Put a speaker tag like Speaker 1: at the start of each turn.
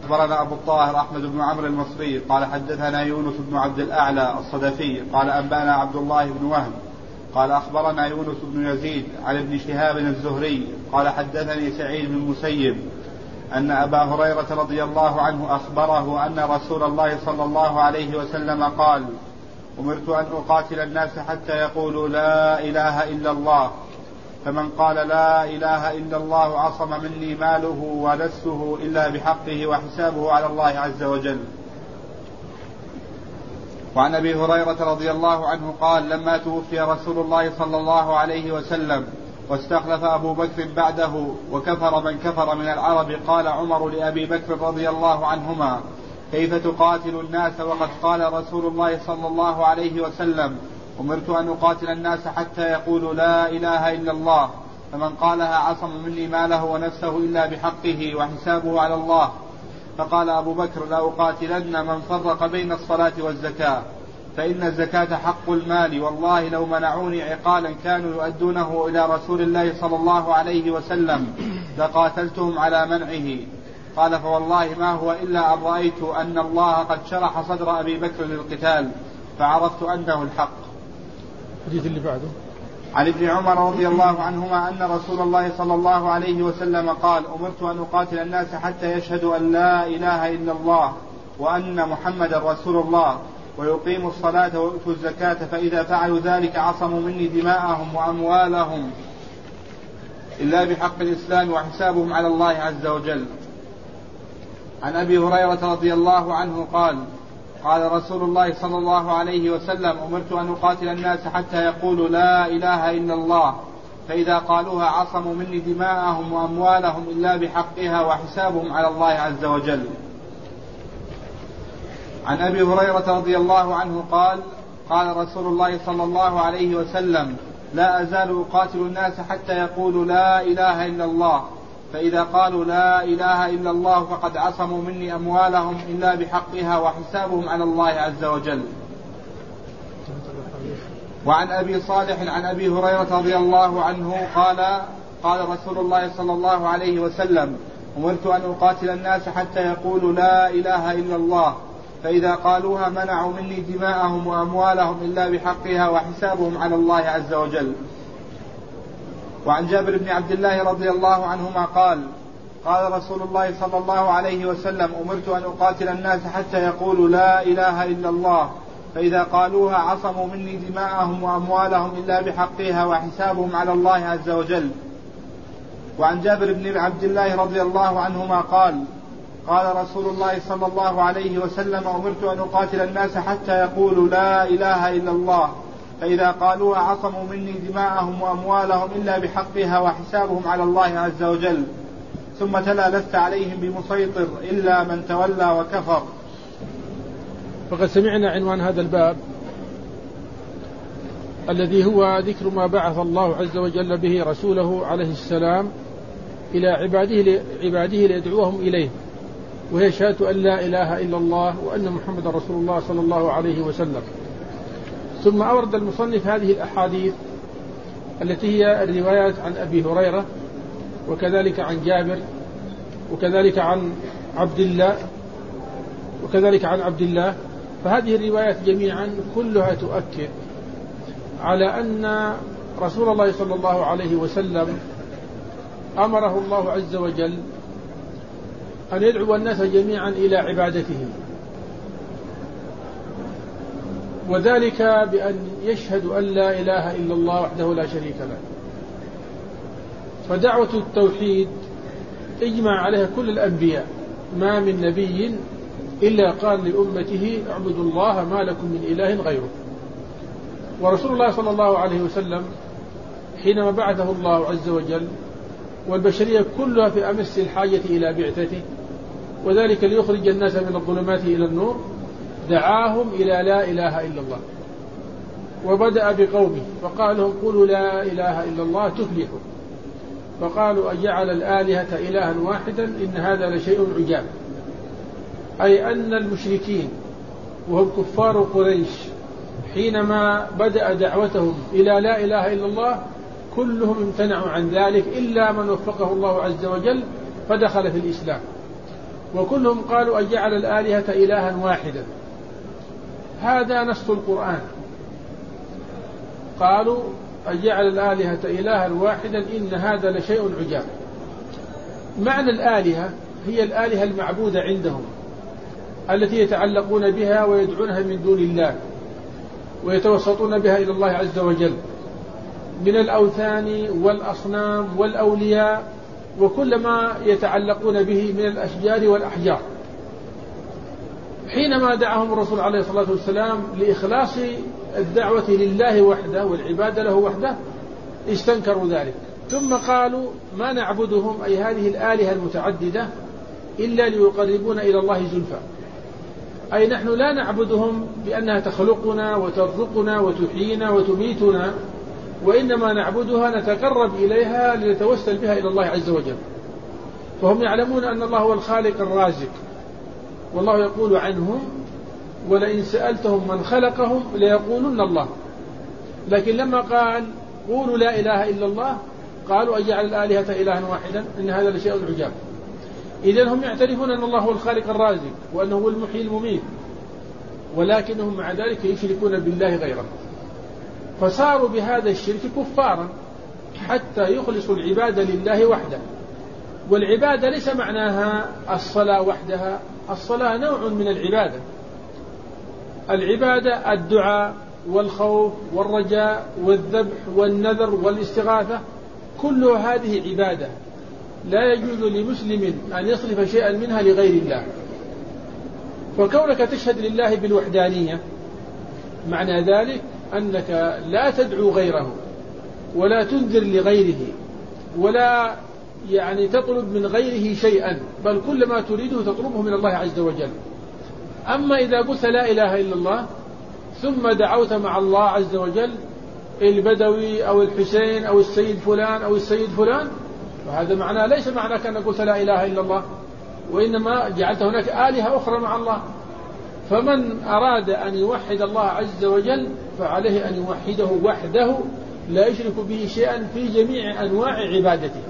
Speaker 1: أخبرنا أبو الطاهر أحمد بن عمرو المصري قال حدثنا يونس بن عبد الأعلى الصدفي قال أنبأنا عبد الله بن وهب قال أخبرنا يونس بن يزيد عن ابن شهاب الزهري قال حدثني سعيد بن المسيب أن أبا هريرة رضي الله عنه أخبره أن رسول الله صلى الله عليه وسلم قال: أمرت أن أقاتل الناس حتى يقولوا لا إله إلا الله، فمن قال لا إله إلا الله عصم مني ماله ونفسه إلا بحقه وحسابه على الله عز وجل. وعن أبي هريرة رضي الله عنه قال: لما توفي رسول الله صلى الله عليه وسلم واستخلف أبو بكر بعده وكفر من كفر من العرب، قال عمر لأبي بكر رضي الله عنهما: كيف تقاتل الناس وقد قال رسول الله صلى الله عليه وسلم: أمرت أن أقاتل الناس حتى يقولوا لا إله إلا الله، فمن قالها عصم مني ماله ونفسه إلا بحقه وحسابه على الله. فقال أبو بكر: لا أقاتلن من فرق بين الصلاة والزكاة، فإن الزكاة حق المال، والله لو منعوني عقالا كانوا يؤدونه إلى رسول الله صلى الله عليه وسلم لقاتلتهم على منعه. قال: فوالله ما هو إلا أن رأيت أن الله قد شرح صدر أبي بكر للقتال فعرفت أنه الحق.
Speaker 2: الحديث اللي بعده
Speaker 1: عن ابن عمر رضي الله عنهما أن رسول الله صلى الله عليه وسلم قال: أمرت أن أقاتل الناس حتى يشهدوا أن لا إله إلا الله وأن محمد رسول الله ويقيموا الصلاة ويؤتوا الزكاة، فإذا فعلوا ذلك عصموا مني دماءهم وأموالهم إلا بحق الإسلام وحسابهم على الله عز وجل. عن أبي هريرة رضي الله عنه قال: قال رسول الله صلى الله عليه وسلم: أمرت أن أقاتل الناس حتى يقولوا لا إله إلا الله، فإذا قالوها عصموا مني دماءهم وأموالهم إلا بحقها وحسابهم على الله عز وجل. عن أبي هريرة رضي الله عنه قال: قال رسول الله صلى الله عليه وسلم: لا أزال أقاتل الناس حتى يقولوا لا إله إلا الله، فإذا قالوا لا إله إلا الله فقد عصموا مني أموالهم إلا بحقها وحسابهم على الله عز وجل. وعن أبي صالح عن أبي هريرة رضي الله عنه قال: قال رسول الله صلى الله عليه وسلم: أمرت أن أقاتل الناس حتى يقولوا لا إله إلا الله، فإذا قالوها منعوا مني دماءهم وأموالهم إلا بحقها وحسابهم على الله عز وجل. وعن جابر بن عبد الله رضي الله عنهما قال: قال رسول الله صلى الله عليه وسلم: أمرت أن أقاتل الناس حتى يقولوا لا إله إلا الله، فإذا قالوها عصموا مني دماءهم وأموالهم إلا بحقها وحسابهم على الله عز وجل. وعن جابر بن عبد الله رضي الله عنهما قال: قال رسول الله صلى الله عليه وسلم: أمرت أن أقاتل الناس حتى يقولوا لا إله إلا الله، فإذا قالوها عصموا مني دماءهم وأموالهم إلا بحقها وحسابهم على الله عز وجل. ثم تلا: لست عليهم بمسيطر إلا من تولى وكفر.
Speaker 2: فقد سمعنا عنوان هذا الباب الذي هو ذكر ما بعث الله عز وجل به رسوله عليه السلام إلى عباده ليدعوهم إليه، وهي شهادة أن لا إله إلا الله وأن محمد رسول الله صلى الله عليه وسلم. ثم أورد المصنف هذه الأحاديث التي هي الروايات عن أبي هريرة، وكذلك عن جابر، وكذلك عن عبد الله، فهذه الروايات جميعا كلها تؤكد على أن رسول الله صلى الله عليه وسلم أمره الله عز وجل أن يدعو الناس جميعا إلى عبادته، وذلك بأن يشهدوا أن لا إله إلا الله وحده لا شريك له. فدعوة التوحيد اجمع عليها كل الأنبياء، ما من نبي إلا قال لأمته: اعبدوا الله ما لكم من إله غيره. ورسول الله صلى الله عليه وسلم حينما بعثه الله عز وجل والبشرية كلها في أمس الحاجة إلى بعثته، وذلك ليخرج الناس من الظلمات إلى النور، دعاهم إلى لا إله إلا الله. وبدأ بقومه فقال لهم: قولوا لا إله إلا الله تفلحوا. فقالوا: أجعل الآلهة إلها واحدا إن هذا لشيء عجاب. أي أن المشركين وهم كفار قريش حينما بدأ دعوتهم إلى لا إله إلا الله كلهم امتنعوا عن ذلك إلا من وفقه الله عز وجل فدخل في الإسلام. وكلهم قالوا أجعل الآلهة إلها واحدا. هذا نص القرآن، قالوا أجعل الآلهة إلها واحدا إن هذا لشيء عجاب. معنى الآلهة هي الآلهة المعبودة عندهم التي يتعلقون بها ويدعونها من دون الله ويتوسطون بها إلى الله عز وجل من الأوثان والأصنام والأولياء وكل ما يتعلقون به من الأشجار والأحجار. حينما دعاهم الرسول عليه الصلاة والسلام لإخلاص الدعوة لله وحده والعبادة له وحده استنكروا ذلك، ثم قالوا ما نعبدهم أي هذه الآلهة المتعددة إلا ليقربونا إلى الله زلفى، أي نحن لا نعبدهم بأنها تخلقنا وترزقنا وتحيينا وتميتنا، وإنما نعبدها نتقرب إليها لنتوسل بها إلى الله عز وجل. فهم يعلمون أن الله هو الخالق الرازق، والله يقول عنهم ولئن سألتهم من خلقهم ليقولن الله. لكن لما قال قولوا لا إله إلا الله قالوا أجعل الآلهة إلها واحدا إن هذا لشيء عجاب. إذن هم يعترفون أن الله هو الخالق الرازق وأنه هو المحيي المميت، ولكنهم مع ذلك يشركون بالله غيره، فصاروا بهذا الشرك كفارا حتى يخلصوا العبادة لله وحده. والعبادة ليس معناها الصلاة وحدها، الصلاة نوع من العبادة. العبادة الدعاء والخوف والرجاء والذبح والنذر والاستغاثة، كل هذه عبادة لا يجوز لمسلم أن يصرف شيئا منها لغير الله. وكونك تشهد لله بالوحدانية معنى ذلك أنك لا تدعو غيره ولا تنذر لغيره ولا تطلب من غيره شيئا، بل كل ما تريده تطلبه من الله عز وجل. أما إذا قلت لا إله إلا الله ثم دعوت مع الله عز وجل البدوي أو الحسين أو السيد فلان أو السيد فلان، فهذا معناه ليس معناه كأنك قلت لا إله إلا الله، وإنما جعلت هناك آلهة أخرى مع الله. فمن أراد أن يوحد الله عز وجل فعليه أن يوحده وحده لا يشرك به شيئا في جميع أنواع عبادته.